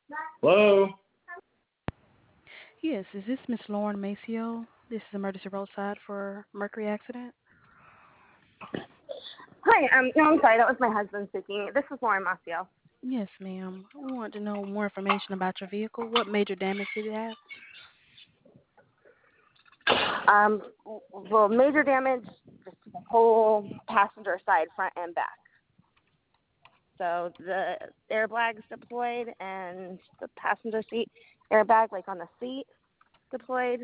Hello? Yes, is this Miss Lauren Maceo? This is emergency roadside for Mercury accident. Hi, no, I'm sorry, that was my husband speaking. This is Lauren Maciel. Yes, ma'am. I want to know more information about your vehicle. What major damage did it have? Well, major damage just to the whole passenger side, front and back. So the airbags deployed and the passenger seat airbag, like on the seat, deployed.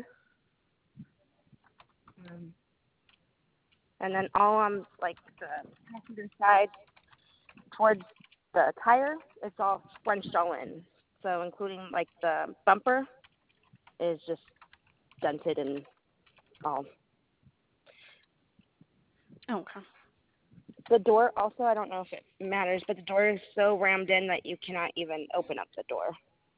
And then all on, like, the passenger side towards the tire, it's all scrunched all in. So including, like, the bumper is just dented and all. Okay. The door also, I don't know if it matters, but the door is so rammed in that you cannot even open up the door.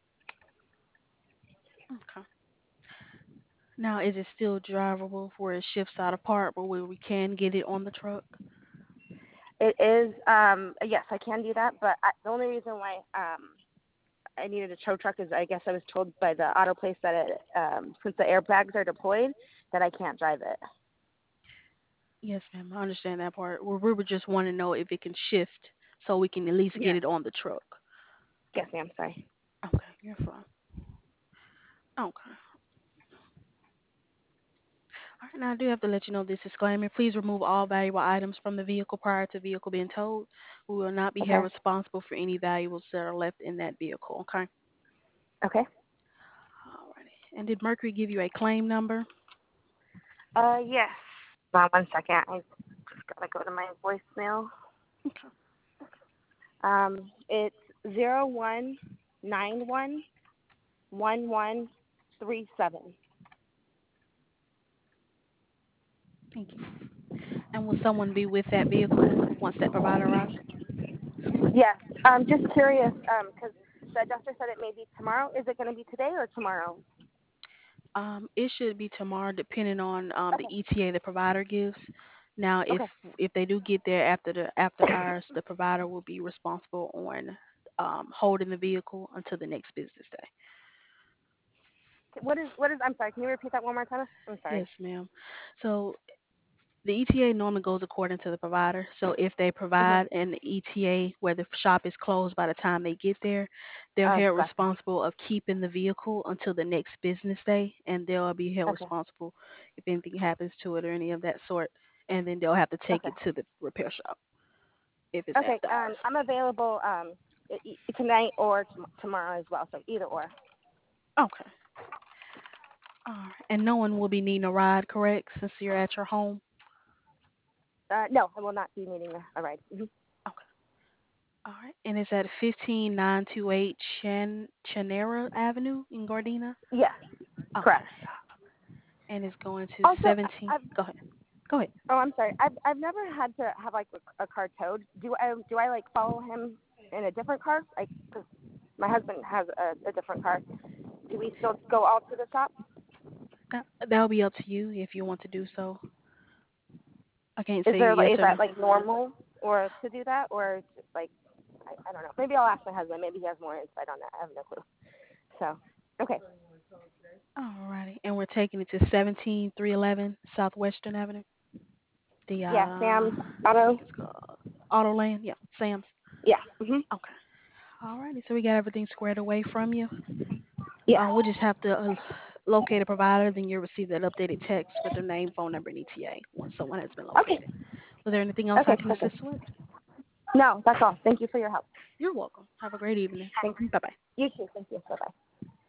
Okay. Now, is it still drivable where it shifts out apart, but where we can get it on the truck? It is, yes, I can do that, but the only reason why I needed a tow truck is I guess I was told by the auto place that since the airbags are deployed, that I can't drive it. Yes, ma'am. I understand that part. We were just wanting to know if it can shift so we can at least get Yes. it on the truck. Yes, ma'am, sorry. Okay, you're fine. Okay. All right, now I do have to let you know this disclaimer. Please remove all valuable items from the vehicle prior to vehicle being towed. We will not be held Okay. responsible for any valuables that are left in that vehicle, okay? Okay. All righty. And did Mercury give you a claim number? Yes. Hold on 1 second. I just gotta go to my voicemail. Okay. It's 01911137. Thank you. And will someone be with that vehicle once that provider arrives? Yes. Just curious, because the adjuster said it may be tomorrow. Is it going to be today or tomorrow? It should be tomorrow, depending on the Okay. ETA the provider gives. Now, if Okay. if they do get there after hours, the provider will be responsible on holding the vehicle until the next business day. What is, I'm sorry, can you repeat that one more time? I'm sorry. Yes, ma'am. So the ETA normally goes according to the provider. So if they Mm-hmm. provide an ETA where the shop is closed by the time they get there, they're held Gotcha. responsible of keeping the vehicle until the next business day, and they'll be held Okay. responsible if anything happens to it or any of that sort. And then they'll have to take Okay. it to the repair shop if it's Okay. after hours. I'm available tonight or tomorrow as well, so either or. Okay. All right. And no one will be needing a ride, correct, since you're at your home? No, I will not be needing a ride. Mm-hmm. Okay. All right. And it's at 15928 Chanera Avenue in Gardena? Yes, Okay. correct. And it's going to Also, 17. Go ahead. Go ahead. I'm sorry. I've never had to have like a car towed. Do I like follow him in a different car? Cause my husband has a different car. Do we still go all to the shop? That'll be up to you if you want to do so. I can't Is say there yes is or no. that like normal or to do that or it's just like I don't know. Maybe I'll ask my husband. Maybe he has more insight on that. I have no clue. So okay. Alrighty. And we're taking it to 17311 Southwestern Avenue. The Yeah, Sam's Auto. it's called Autoland. Yeah, Sam's. Yeah. Mhm. Okay. Alrighty. So we got everything squared away from you. Yeah. We'll just have to locate a provider, then you'll receive that updated text with their name, phone number, and ETA once someone has been Okay. located. Was there anything else I Okay. can Perfect. assist with? No, that's all. Thank you for your help. You're welcome. Have a great evening. Thanks. Bye bye. You too. Thank you. Bye bye.